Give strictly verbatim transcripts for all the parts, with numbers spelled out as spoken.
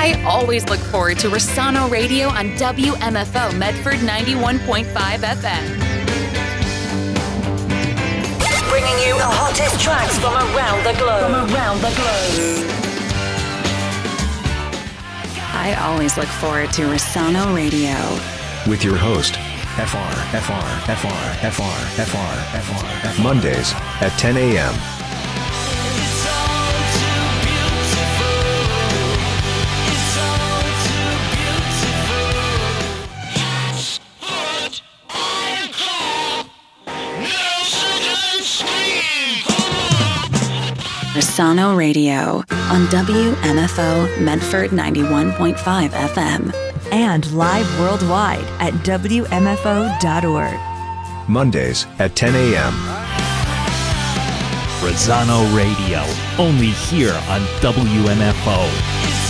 I always look forward to Rossano Radio on W M F O Medford ninety-one point five F M. Bringing you the hottest tracks from around the globe. From around the globe. I always look forward to Rossano Radio. With your host, F R, F R, F R, F R, F R, F R, F R. Mondays at ten a.m. Rossano Radio on W M F O Medford ninety-one point five F M. And live worldwide at W M F O dot org. Mondays at ten a.m. Rossano Radio, only here on W M F O.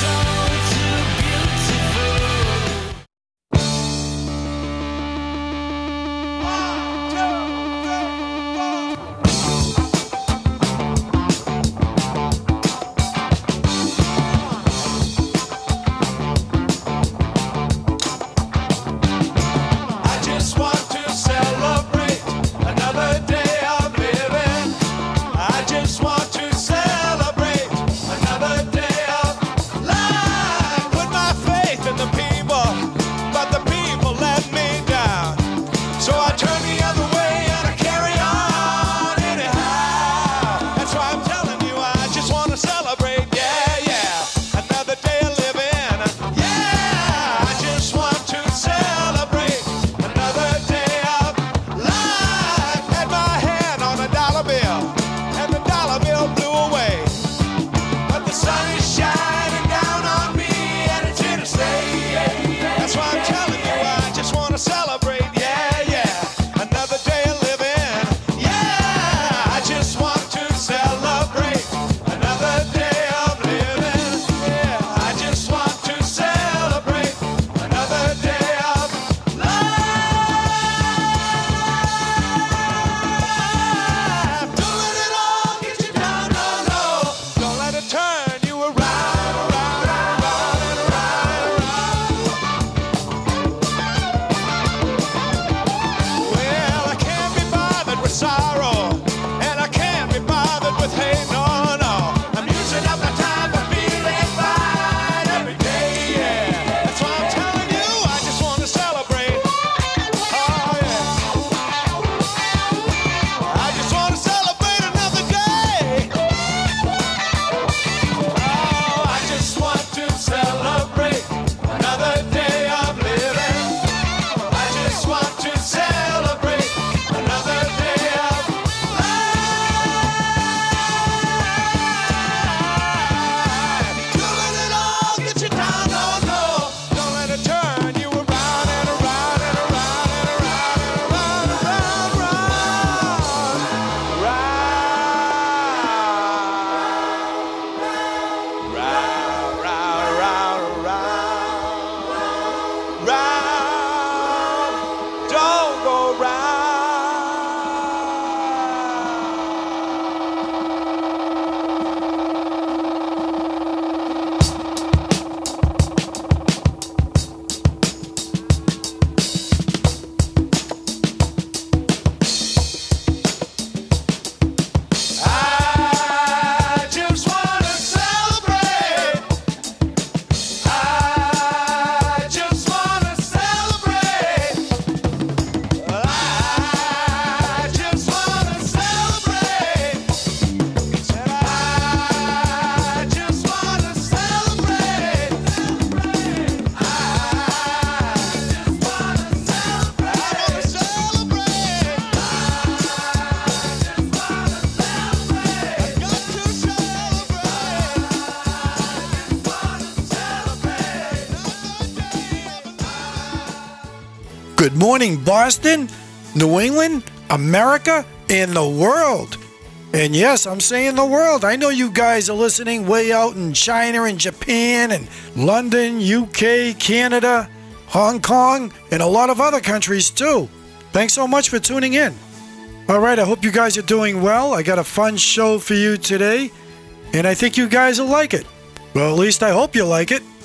Good morning, Boston, New England, America, and the world. And yes, I'm saying the world. I know you guys are listening way out in China and Japan and London, U K, Canada, Hong Kong, and a lot of other countries too. Thanks so much for tuning in. All right, I hope you guys are doing well. I got a fun show for you today, and I think you guys will like it. Well, at least I hope you like it.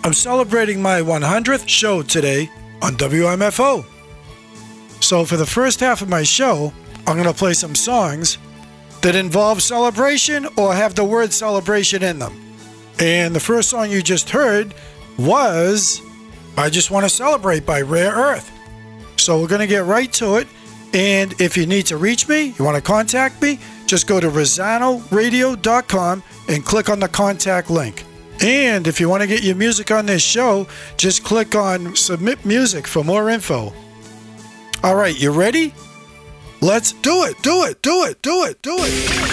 I'm celebrating my one hundredth show today on W M F O. So for the first half of my show, I'm going to play some songs that involve celebration or have the word celebration in them. And the first song you just heard was I Just Want to Celebrate by Rare Earth. So we're going to get right to it. And if you need to reach me, you want to contact me, just go to Rosano Radio dot com and click on the contact link. And if you want to get your music on this show, just click on Submit Music for more info. All right, you ready? Let's do it, do it, do it, do it, do it.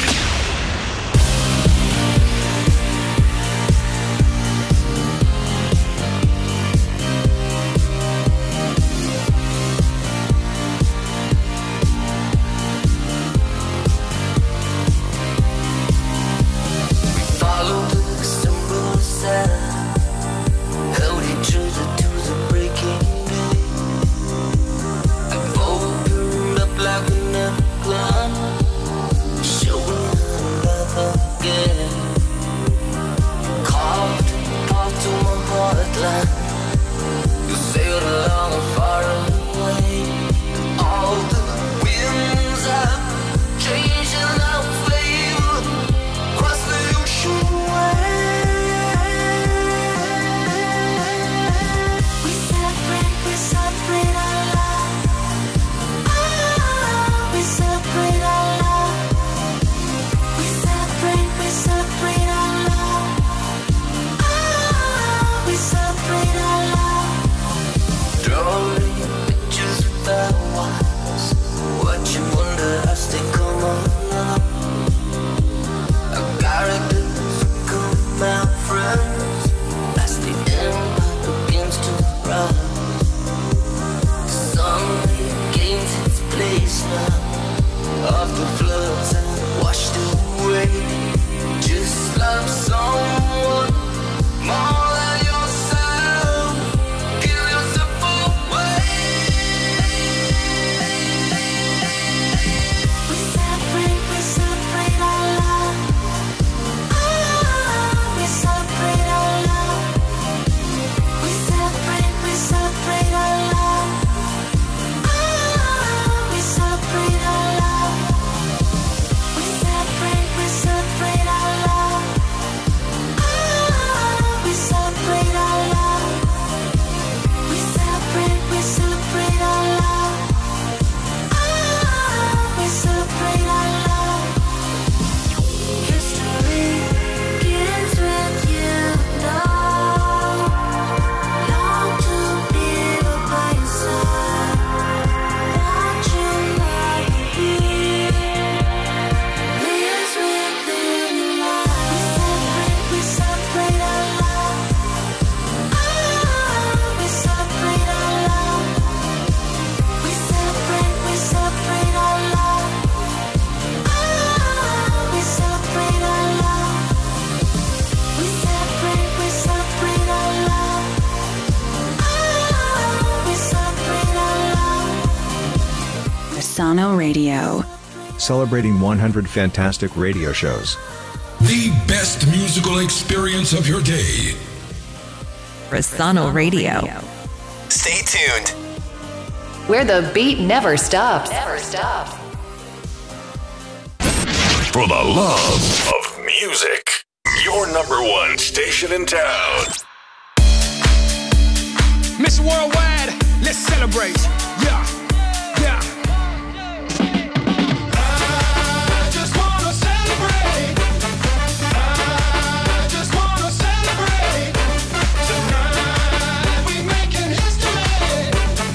Rosano Radio. Celebrating one hundred fantastic radio shows. The best musical experience of your day. Rosano Radio. Stay tuned. Where the beat never stops. Never stops. For the love of music, your number one station in town. Miss Worldwide, let's celebrate. Yeah, yeah. I just wanna celebrate. I just wanna celebrate. Tonight we making history.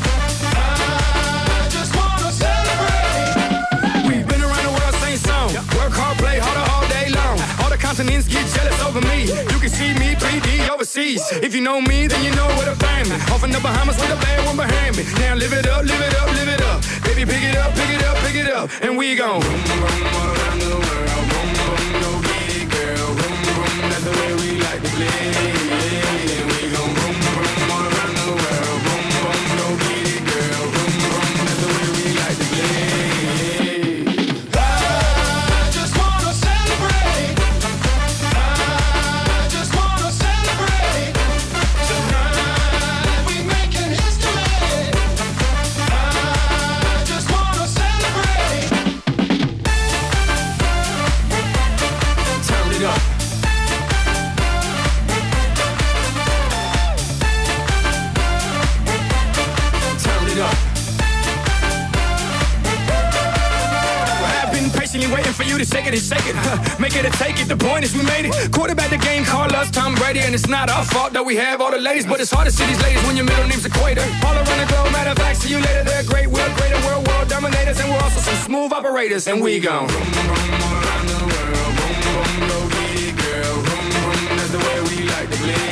I just wanna celebrate. We've been around the world, same song. Work hard, play harder all day long. All the continents get jealous over me. You can see me three D overseas. If you know me, then you know where to find me. Off in the Bahamas with a bad one behind me. Now live it up, live it up, live it up. Baby, pick it up, pick it up, pick it up. And we gon' boom, boom, all around the world. Boom, boom, go get it, girl. Boom, boom, that's the way we like to play. And we gon' boom, boom, all around the world. Boom, boom, go get it, girl. Boom, boom, that's the way we like to play. I just wanna celebrate. I just wanna celebrate. to shake it and shake it. Make it or take it, the point is we made it. Quarterback the game, call us Tom Brady. And it's not our fault that we have all the ladies, but it's hard to see these ladies when your middle name's Equator. All around the globe, matter of fact, see you later. They're great, we're greater, we're world dominators. And we're also some smooth operators. And we gon' vroom, vroom, around the world. Vroom, vroom, go get it, girl. Vroom, vroom, that's the way we like to play.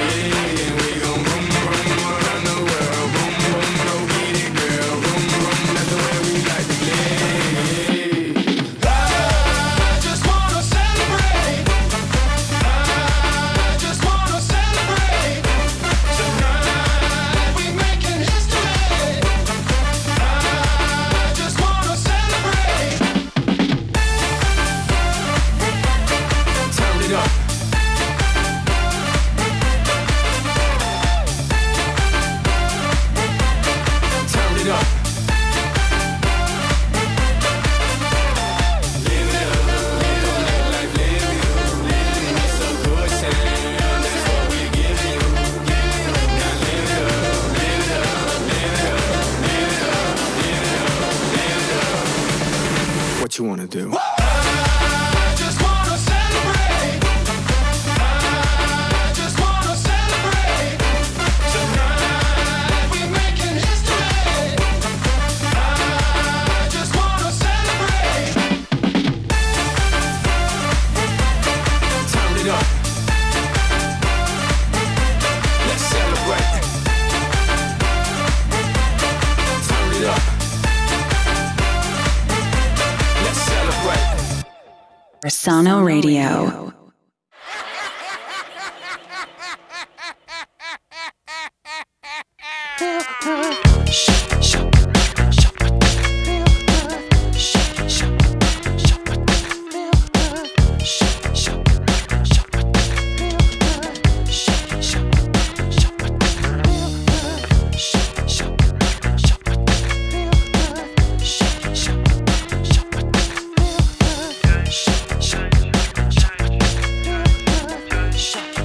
What you wanna do? I just wanna celebrate. I just wanna celebrate. Tonight we making history. I just wanna celebrate. Turn it up. Let's celebrate. Turn it up. Rosano Radio.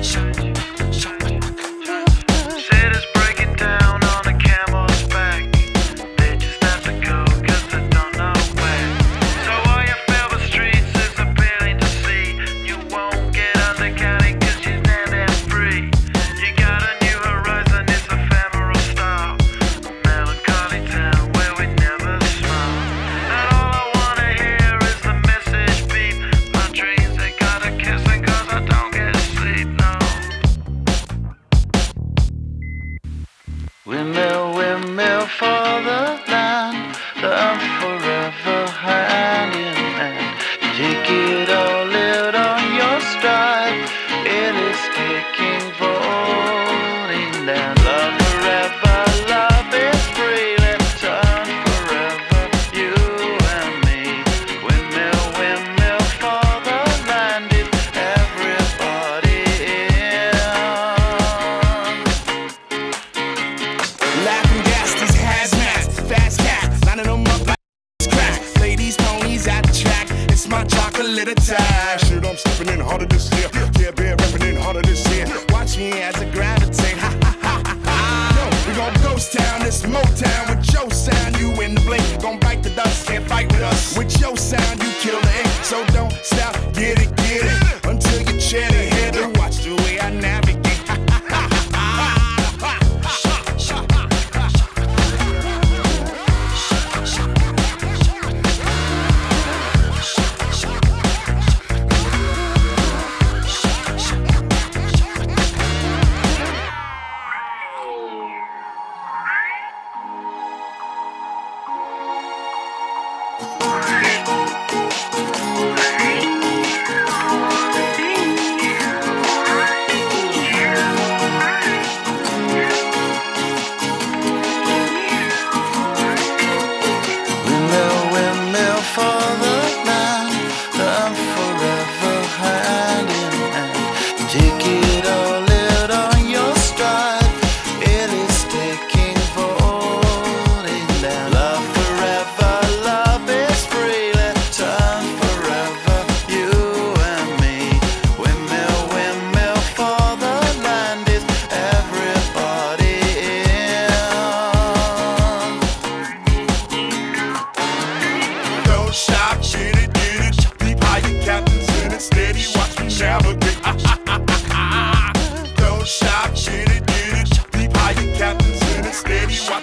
Said it's breaking down on a camel's back.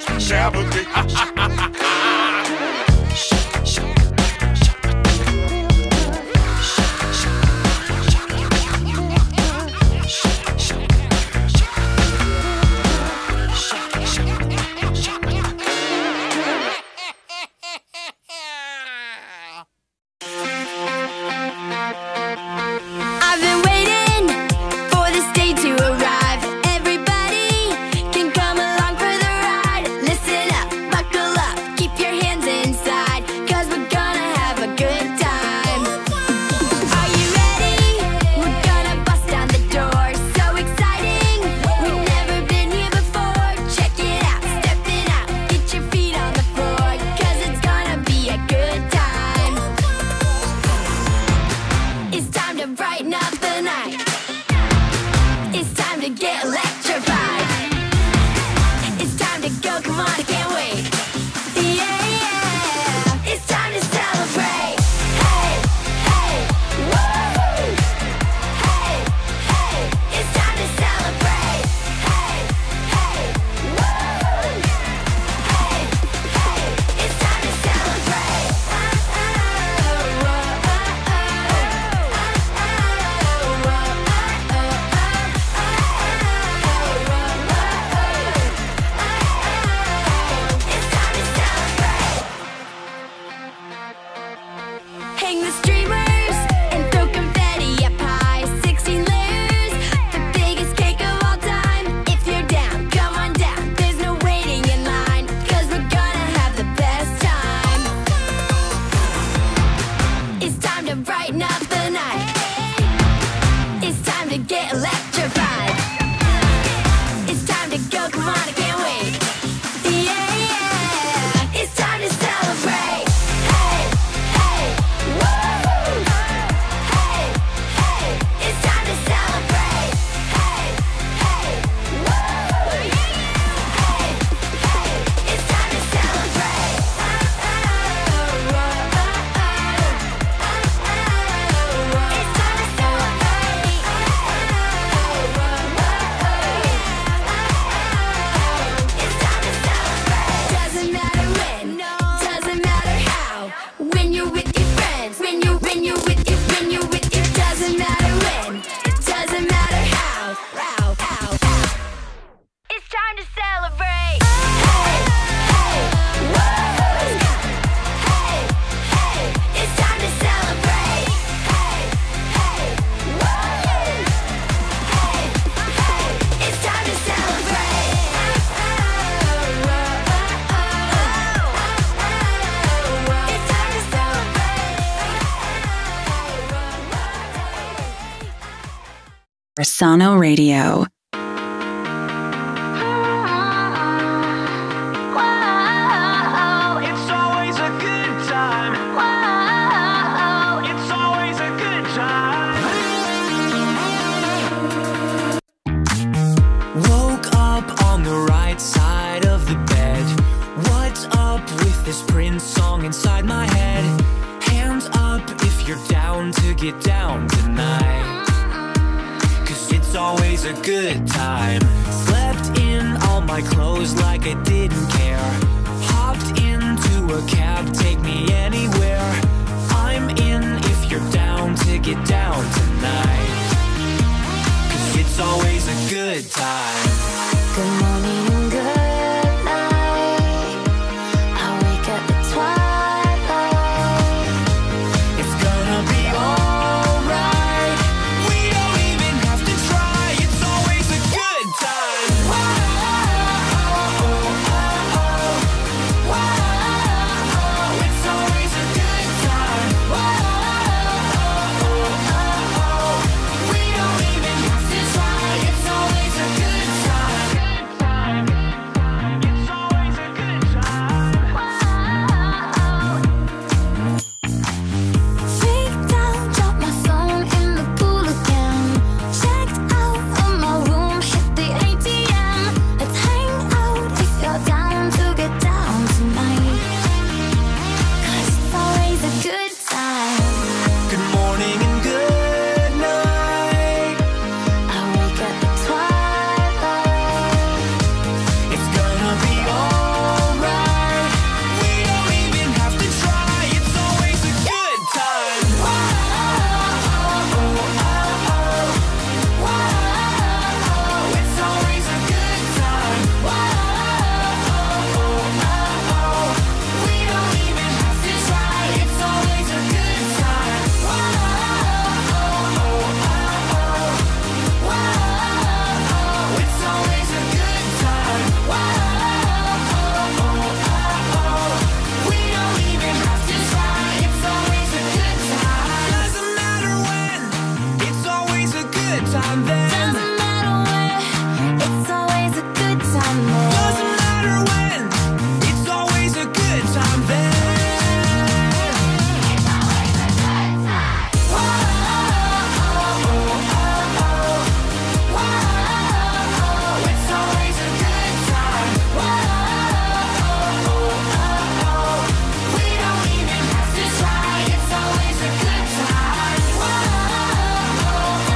sympathy. Sano Radio. Good time. Slept in all my clothes like I didn't care. Hopped into a cab, take me anywhere. I'm in if you're down to get down tonight. Cause it's always a good time. Good morning and good night. I wake up at twilight. It's gonna be alright. We don't even have to try. It's always a good time. Whoa, oh, oh, oh. Whoa, it's always a good time. Whoa, oh, oh. We don't even have to try. It's always a good time. Good time. time then. Doesn't matter where, it's always a good time there. Doesn't matter when, it's always a good time then. It's always a good time. Whoa, oh, oh, oh, whoa, it's always a good time. Whoa, oh, oh, oh, we don't even have to try. It's always a good time. Whoa, oh, oh,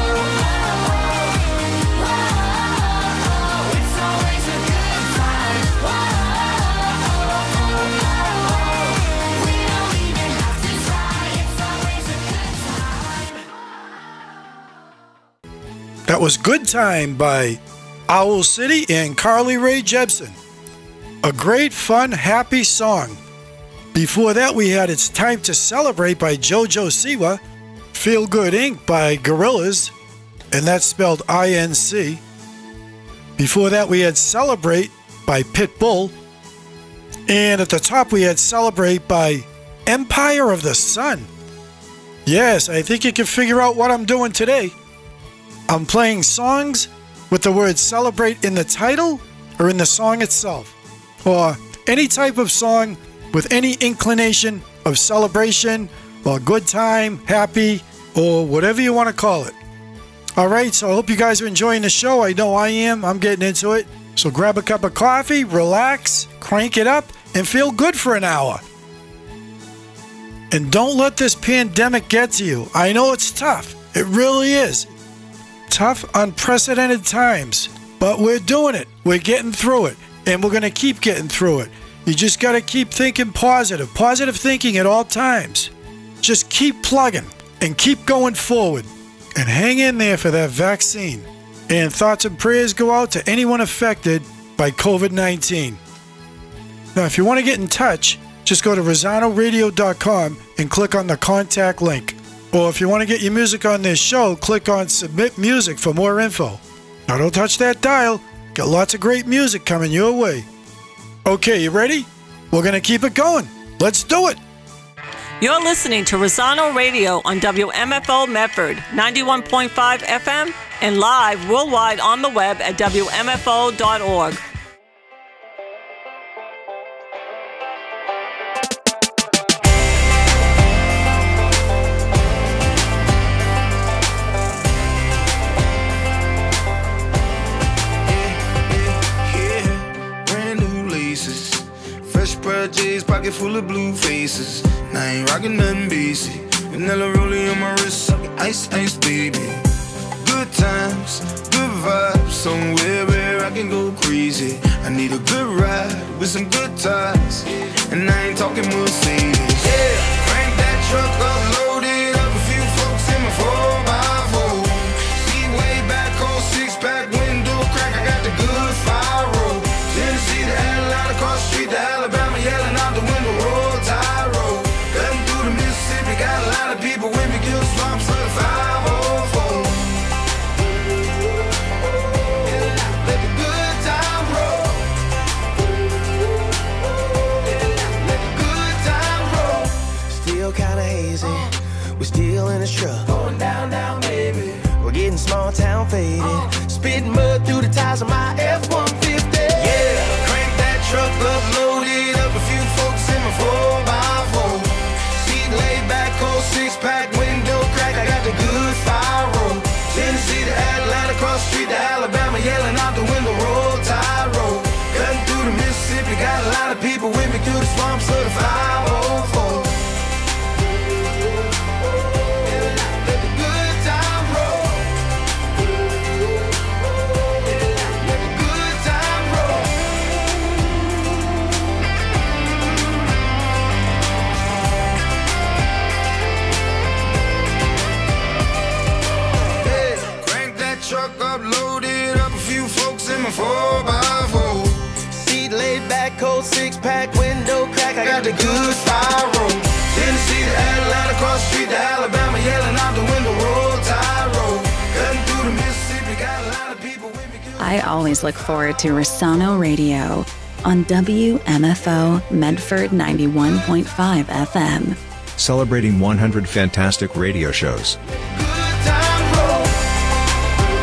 whoa, it's always a good time. Whoa, we don't even have to try. It's always a good time. That was Good Time by Owl City and Carly Rae Jepsen. A great, fun, happy song. Before that, we had It's Time to Celebrate by JoJo Siwa, Feel Good Incorporated by Gorillaz, and that's spelled I N C. Before that, we had Celebrate by Pitbull. And at the top, we had Celebrate by Empire of the Sun. Yes, I think you can figure out what I'm doing today. I'm playing songs with the word celebrate in the title or in the song itself, or any type of song with any inclination of celebration or good time, happy, or whatever you want to call it. All right, so I hope you guys are enjoying the show. I know I am. I'm getting into it. So grab a cup of coffee, relax, crank it up, and feel good for an hour. And don't let this pandemic get to you. I know it's tough. It really is. Tough, unprecedented times. But we're doing it. We're getting through it. And we're going to keep getting through it. You just got to keep thinking positive. Positive thinking at all times. Just keep plugging and keep going forward. And hang in there for that vaccine. And thoughts and prayers go out to anyone affected by COVID nineteen. Now, if you want to get in touch, just go to Rosano Radio dot com and click on the contact link. Or if you want to get your music on this show, click on Submit Music for more info. Now, don't touch that dial. Got lots of great music coming your way. Okay, you ready? We're going to keep it going. Let's do it. You're listening to Rosano Radio on W M F O Medford, ninety-one point five F M, and live worldwide on the web at W M F O dot org. J's, pocket full of blue faces. Now I ain't rockin' nothing basic. Vanilla rolling on my wrist, suckin' ice, ice, baby. Good times, good vibes, somewhere where I can go crazy. I need a good ride with some good times, and I ain't talking Mercedes. Yeah, crank that truck up, load it up, a few folks in my four by four. See way back on six pack window crack, I got the good fire roll. Tennessee to Atlanta, across the street to Alabama, yelling out the window, roll tide roll. Cutting through the Mississippi, got a lot of people with me, kill swamps for the five oh four. Let the good time roll. Let the good time roll. Still kinda hazy, we're still in this truck. Going down, down, baby. We're getting small town faded. Spitting mud through the tires of my F one fifty. Yeah, crank that truck up, load it up, a few folks in my four by four. Seat laid back, cold six pack, window crack, I got the good fire roll. Tennessee to Atlanta, across the street to Alabama, yelling out the window, roll tide roll. Cutting through the Mississippi, got a lot of people with me through the swamps of the five oh four. Let the good time roll. Let the good time roll. Hey, crank that truck up, load it up, a few folks in my four by four. Seat laid back, cold six pack, window crack, I got the good fire roll. Tennessee to Atlanta, across the street to Alabama, yelling out the window, roll tide roll. Cutting through the Mississippi, got a lot of people with me. I always look forward to Rosano Radio on W M F O Medford ninety-one point five F M. Celebrating one hundred fantastic radio shows. Good time roll.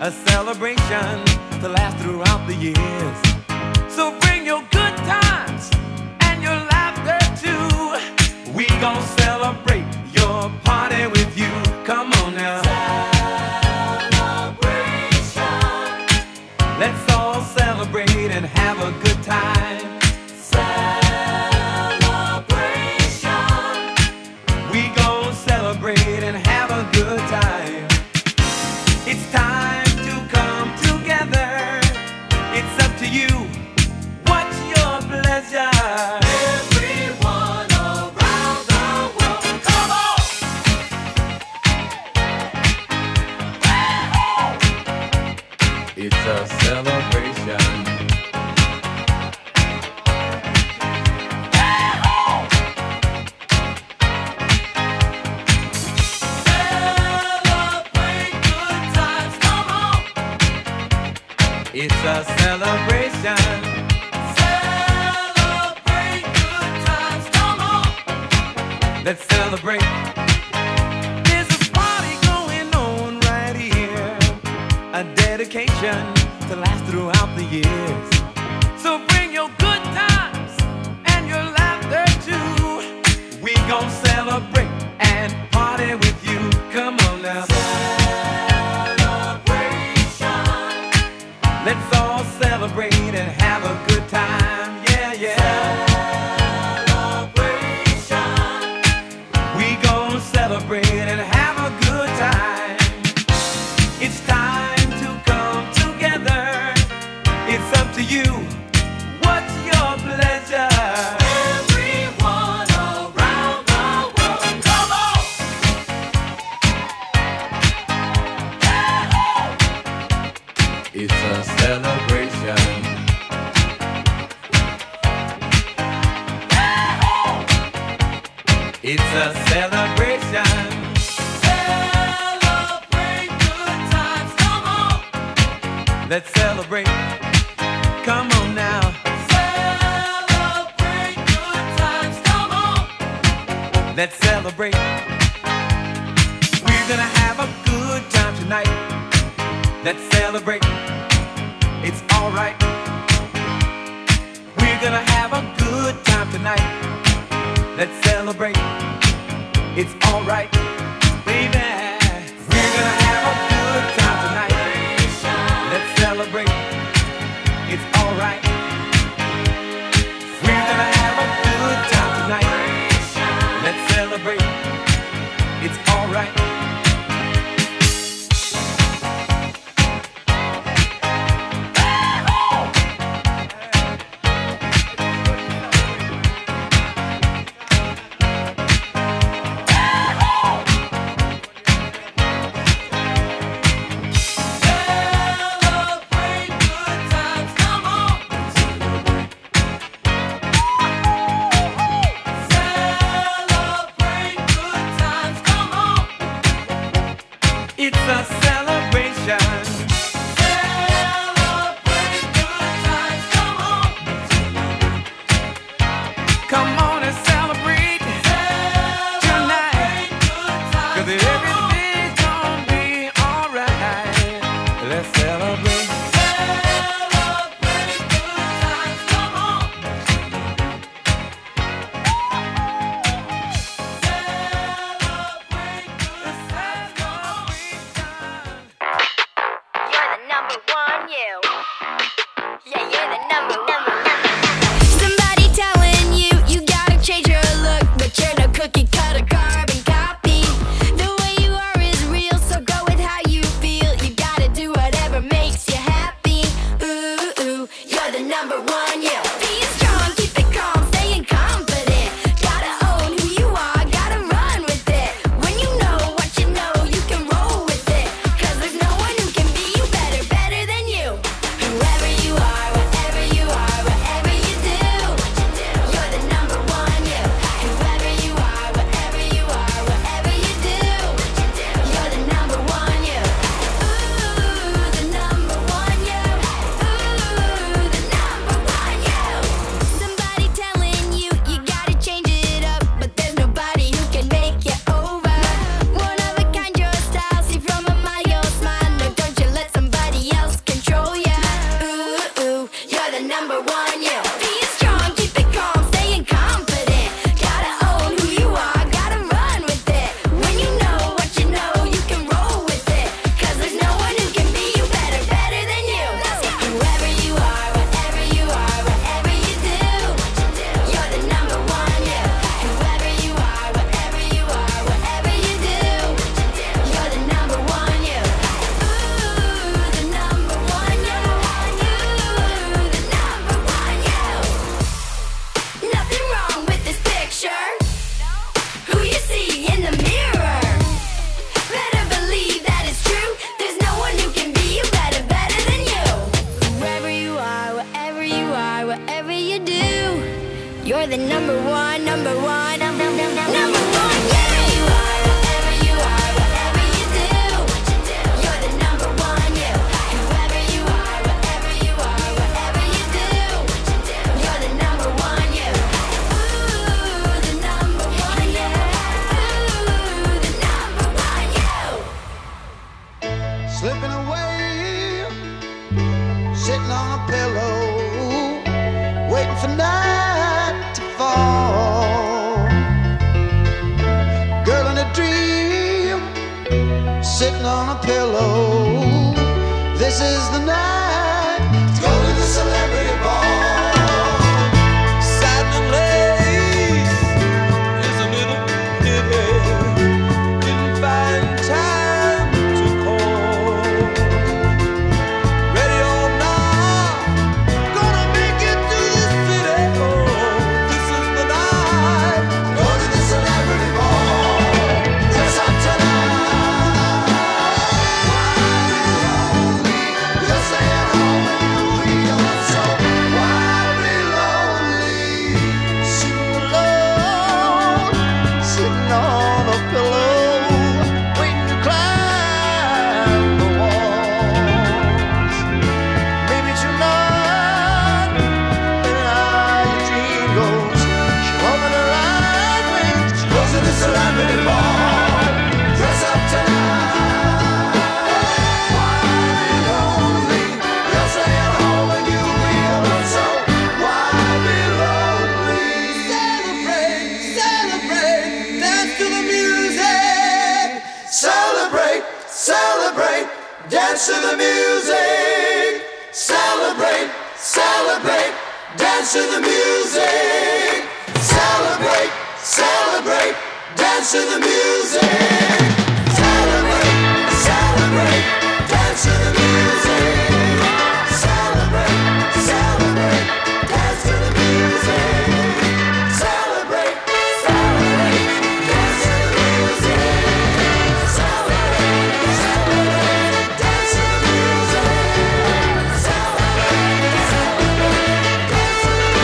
a celebration to last throughout the years. So bring your good times and your laughter too. We gon' celebrate your party with you. Come on now. Celebration. Let's all celebrate and have a good time. Celebration. We gon' celebrate and have a good time. It's time to come together. It's up to you. What's your pleasure? Everyone around the world, come on! It's a celebration. Celebrate good times, come on! It's a celebration. Celebrate good times, come on! Let's celebrate. There's a party going on right here, a dedication to last throughout the years. So bring your good times and your laughter too. We gon' celebrate and party with you. Come on now. Celebration. Let's all celebrate and have a good time. Yeah, yeah. Celebration. We gon' celebrate and have a good time. It's time to come together. It's up to you. What's your pleasure? Everyone around the world, come on! It's a celebration. It's a celebration. Celebrate good times, come on! Let's celebrate. Come on now. Celebrate good times, come on! Let's celebrate. We're gonna have a good time tonight. Let's celebrate. It's alright. We're gonna have a good time tonight. Let's celebrate. It's alright, baby. We're gonna have a good time tonight. Let's celebrate. It's alright. We're gonna have a good time tonight. Let's celebrate. It's alright. Celebrate good times, come on! Celebrate good times, come on! It's a celebration. Celebrate good times, come on! Come on and celebrate tonight. 'Cause everything's gonna be alright. Let's celebrate. Celebrate good times, come on! Celebrate good times, come on! You're the number one, you. Yeah, you're the number one. Somebody telling you you gotta change your look, but you're no cookie cutter carbon copy. The way you are is real, so go with how you feel. You gotta do whatever makes you happy. Ooh, ooh, you're the number one, you. Being strong, keep it calm, staying confident. Gotta own who you are, gotta run with it. When you know what you know, you can roll with it. 'Cause there's no one who can be you better, better than you. the number one, number one, number, number, number one. Wherever you are, whatever you are, whatever you do, you're the number one, you. And wherever you are, whatever you are, whatever you do, you're the number one, you. Ooh, the number one, you. Ooh, the number one, you. Slipping away, sitting on a pillow, waiting for night to fall. Girl in a dream, sitting on a pillow. This is the night to go to the celebrity ball. Satin and lace is a little pity. Didn't find time to call. Ready or not, gonna make it to the city. Oh, this is the night. Go to the celebrity ball. Dress up tonight. You're staying home and you'll be alone. So why be lonely? Sitting alone, sitting on a pillow, waiting to climb the walls. Maybe tonight, when our dream goes, she'll open her eyes when she goes to the celebrity ball. Dress up tonight. Why be lonely? You're staying home and you'll be alone. So why be lonely? Celebrate, celebrate, dance to the music. Celebrate, celebrate, dance to the music. Celebrate, celebrate, dance to the music. Celebrate, celebrate, dance to the music. Celebrate, celebrate, dance to the music. Celebrate, celebrate, dance to the music. Celebrate, celebrate, dance to the music. Celebrate, celebrate, dance to the music. Celebrate, celebrate, dance to the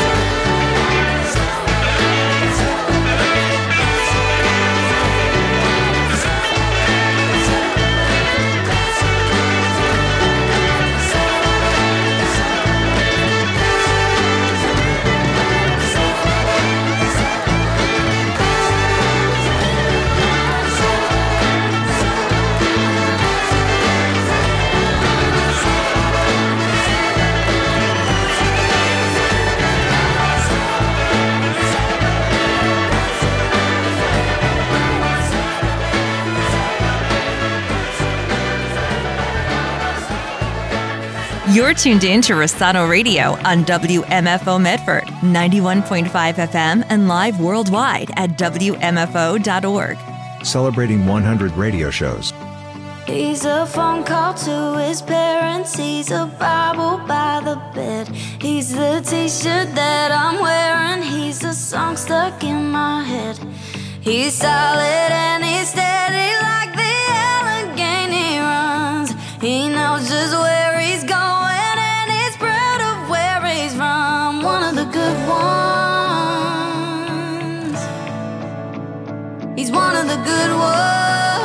You're tuned in to Rossano Radio on W M F O Medford, ninety-one point five F M, and live worldwide at W M F O dot org. Celebrating one hundred radio shows. He's a phone call to his parents. He's a Bible by the bed. He's the t-shirt that I'm wearing. He's a song stuck in my head. He's solid and he's steady like the Allegheny runs. He knows just where he's going and he's proud of where he's from. One of the good ones. He's one of the good ones.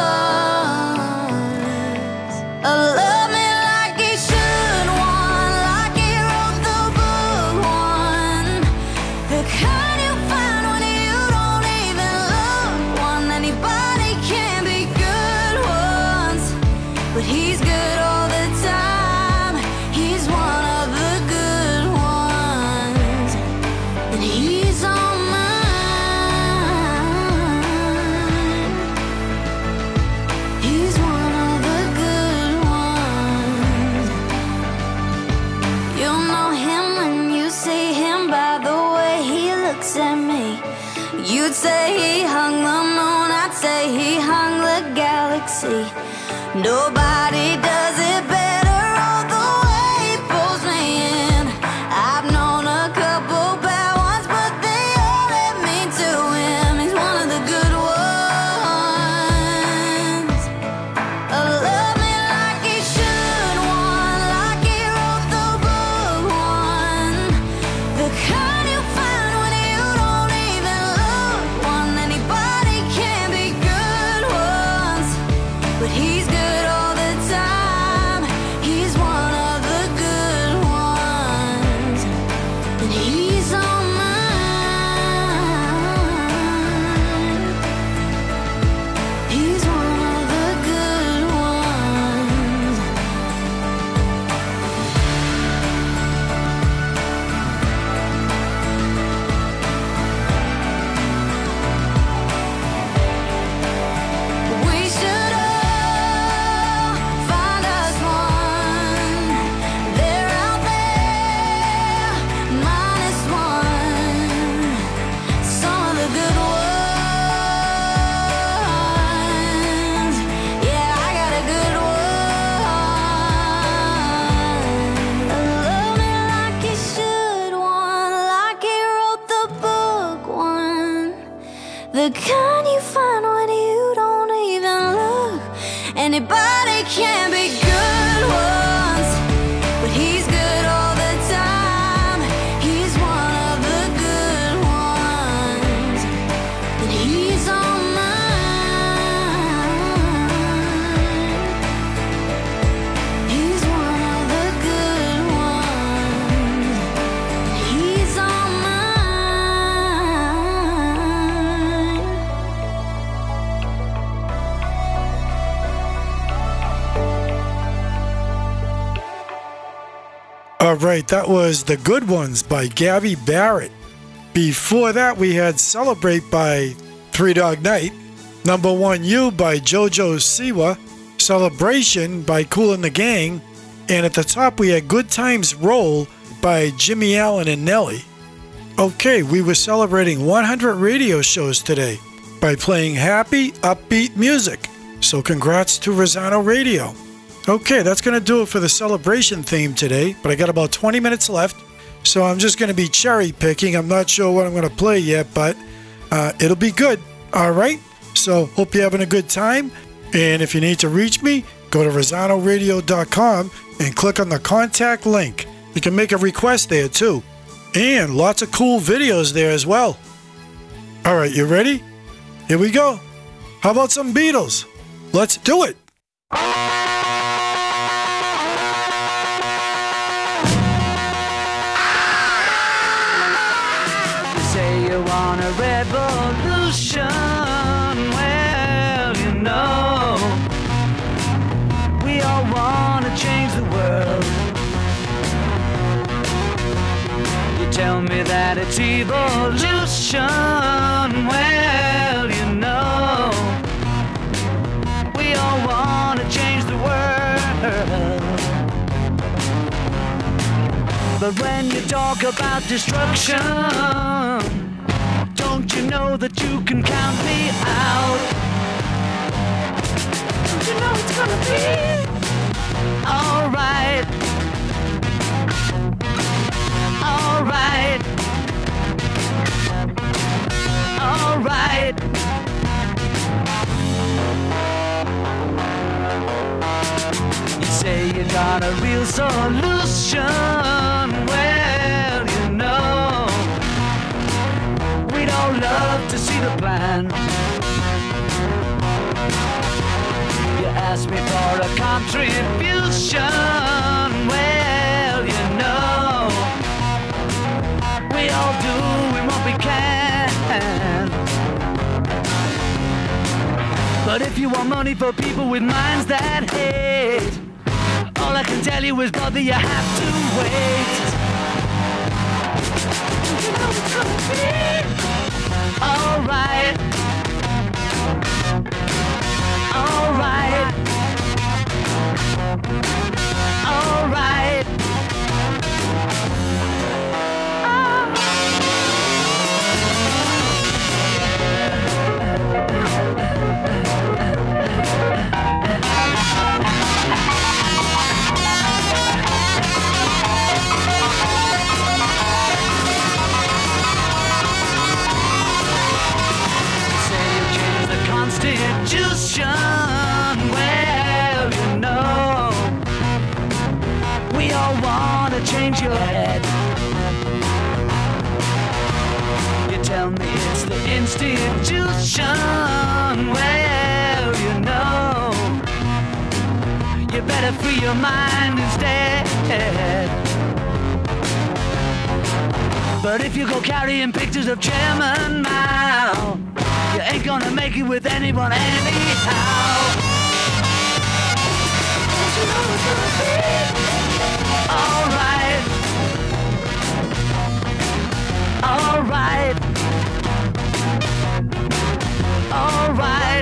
A love me like he should, one like he wrote the book, one the kind you find when you don't even look, one anybody can be good ones, but he's good all the time. He's one of the good ones, and he's on mine. He's one of the good ones. You'll know him when you see him by the way he looks at me. You'd say he hung the moon, I'd say he hung the galaxy. Nobody does it better, all the way he pulls me in. I've known a couple bad ones, but they all led me to him. He's one of the good ones. A love me like he should, one like he wrote the book, one the kind you find when you can't be good ones, but he's good all the time. He's one of the good ones, and he's on mine. He's one of the good ones, and he's on mine. All right, that was The Good Ones by Gabby Barrett. Before that, we had Celebrate by Three Dog Night, Number One You by JoJo Siwa, Celebration by Kool and the Gang, and at the top we had Good Times Roll by Jimmy Allen and Nelly. Okay, we were celebrating one hundred radio shows today by playing happy, upbeat music. So congrats to Rosano Radio. Okay, that's going to do it for the celebration theme today, but I got about twenty minutes left, so I'm just going to be cherry picking. I'm not sure what I'm going to play yet, but uh, it'll be good. All right, so hope you're having a good time, and if you need to reach me, go to rosano radio dot com and click on the contact link. You can make a request there too, and lots of cool videos there as well. All right, you ready? Here we go. How about some Beatles? Let's do it. Want a revolution? Well, you know, we all want to change the world. You tell me that it's evolution. Well, you know, we all want to change the world. But when you talk about destruction, don't you know that you can count me out? Don't you know it's gonna be alright? Alright. Alright. You say you got a real solution. Well, you know, we'd all love to see the plan. You ask me for a contribution. Well, you know, we all do what we can. But if you want money for people with minds that hate, all I can tell you is, brother, you have to wait. Don't you know it's gonna be alright? Alright. Alright. Constitution, well, you know, we all want to change your head. You tell me it's the institution, well, you know, you better free your mind instead. But if you go carrying pictures of Chairman Mao, you ain't gonna make it with anyone anyhow. Don't you know it's gonna be alright? Alright. Alright.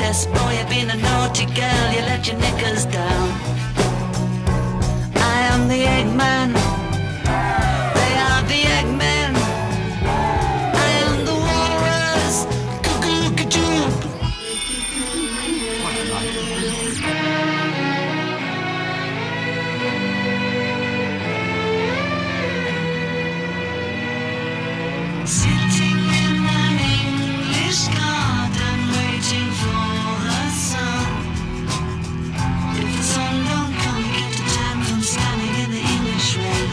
Yes, boy, you've been a naughty girl, you let your knickers down. I am the Eggman. They are the Eggmen. I am the walrus. Cuckoo-cuckoo. Sitting in an English garden, waiting for the sun. If the sun don't come, you get to tan from standing in the English rain.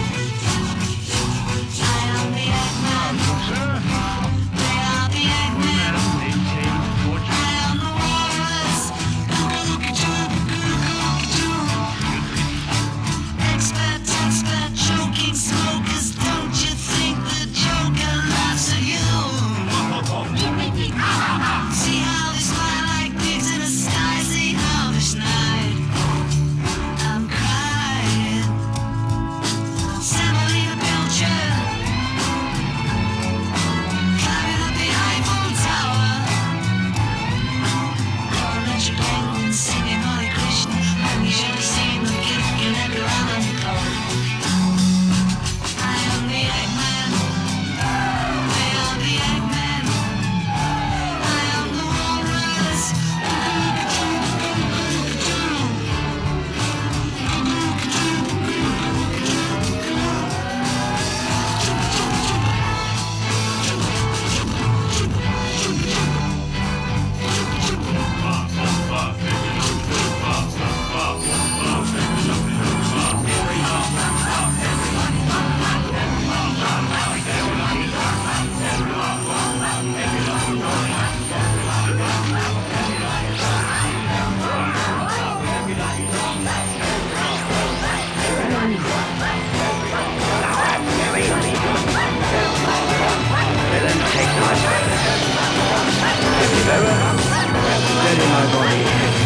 I am the Eggman. They are the Eggmen. I am the walrus. Cuckoo-cuckoo, cuckoo-cuckoo. Experts, expert, choking smokers. Don't you think the Joker laughs at you? See how they smile like pigs in a sty. See how they snide. I'm crying. Semolina Pilcher. Climbing up the Eiffel Tower. Coronation Penguin singing Hare Krishna. And you should have seen the gift in Edgar Allan Poe. I am the Eggman. They are the Eggmen. I am the walrus. Steady, my body.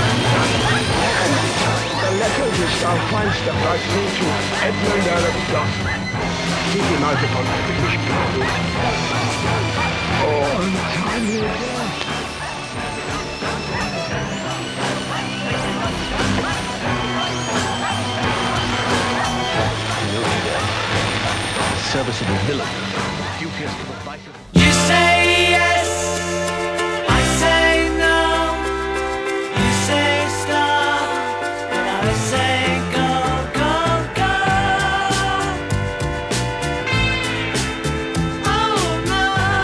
The letters which thou find'st of thy fortune, Edmund Earl of Scott. Keep him out upon the British ground. Oh, untimely death. Serviceable villain. Dubious to the fight of... You say yes, I say no. You say stop, and I say go, go, go. Oh no.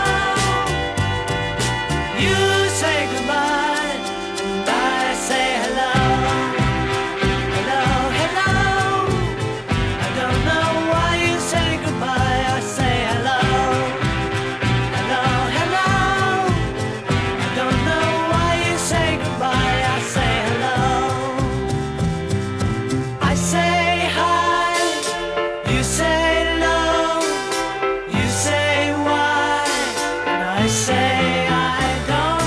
You say goodbye, and I say hello. Hello, hello. I don't know why you say goodbye, I say hello. Hello, hello. I don't know why you say goodbye, I say hello. I say hi, you say no. You say why, and I say I don't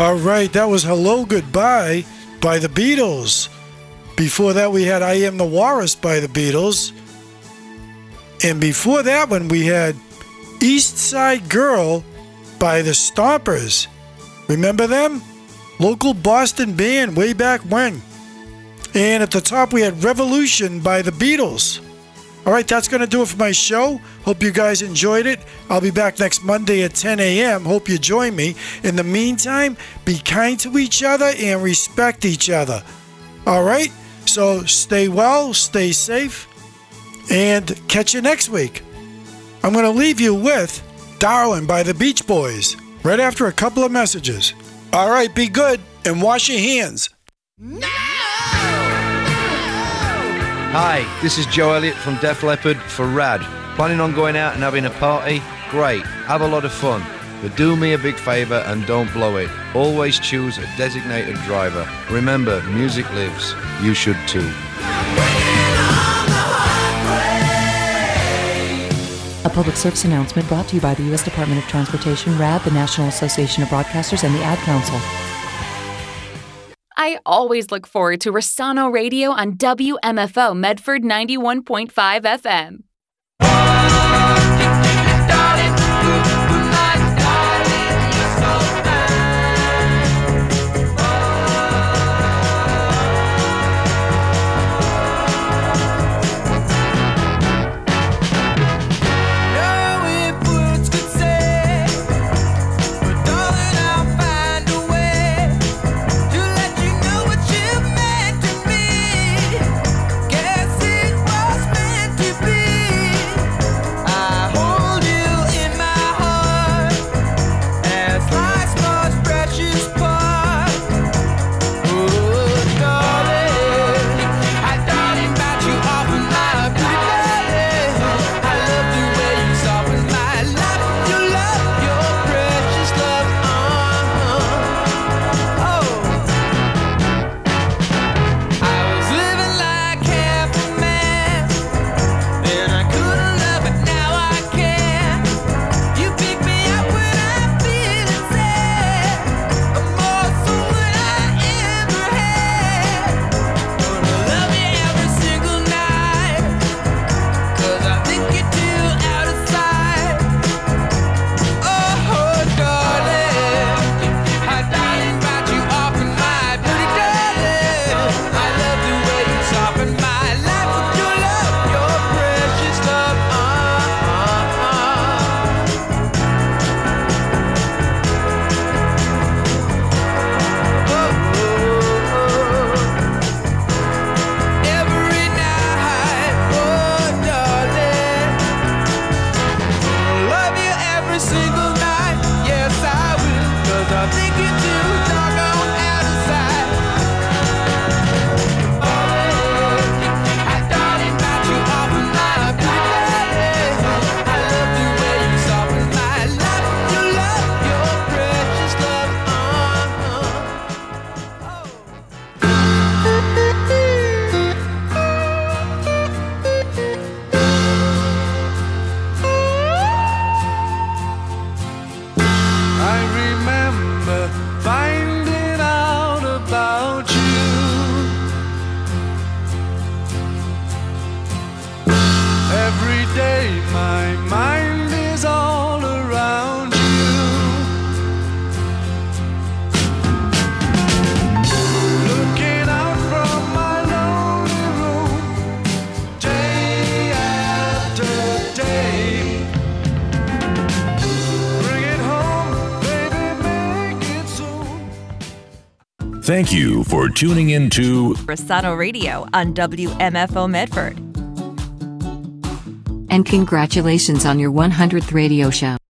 All right, that was Hello Goodbye by the Beatles. Before that, we had I Am the Walrus by the Beatles. And before that one, we had East Side Girl by the Stompers. Remember them? Local Boston band way back when. And at the top, we had Revolution by the Beatles. All right, that's going to do it for my show. Hope you guys enjoyed it. I'll be back next Monday at ten a.m. Hope you join me. In the meantime, be kind to each other and respect each other. All right? So stay well, stay safe, and catch you next week. I'm going to leave you with Darling by the Beach Boys right after a couple of messages. All right, be good and wash your hands. Hi, this is Joe Elliott from Def Leppard for Rad. Planning on going out and having a party? Great, have a lot of fun. But do me a big favour and don't blow it. Always choose a designated driver. Remember, music lives. You should too. A public service announcement brought to you by the U S Department of Transportation, RAD, the National Association of Broadcasters, and the Ad Council. I always look forward to Rossano Radio on W M F O Medford ninety-one point five F M. Thank you for tuning in to Rossano Radio on W M F O Medford. And congratulations on your one hundredth radio show.